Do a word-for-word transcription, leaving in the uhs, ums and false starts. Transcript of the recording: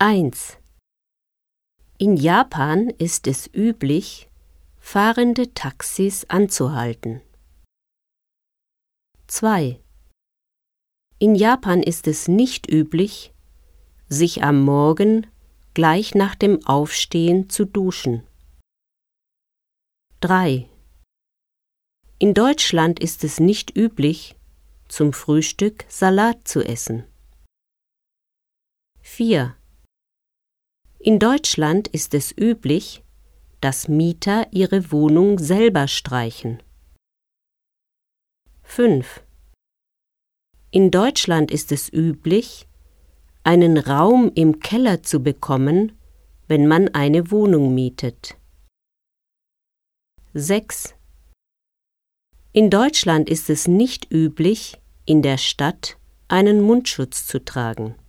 eins. In Japan ist es üblich, fahrende Taxis anzuhalten. zwei. In Japan ist es nicht üblich, sich am Morgen gleich nach dem Aufstehen zu duschen. drei. In Deutschland ist es nicht üblich, zum Frühstück Salat zu essen. vier. In Deutschland ist es üblich, dass Mieter ihre Wohnung selber streichen. fünf. In Deutschland ist es üblich, einen Raum im Keller zu bekommen, wenn man eine Wohnung mietet. sechs. In Deutschland ist es nicht üblich, in der Stadt einen Mundschutz zu tragen.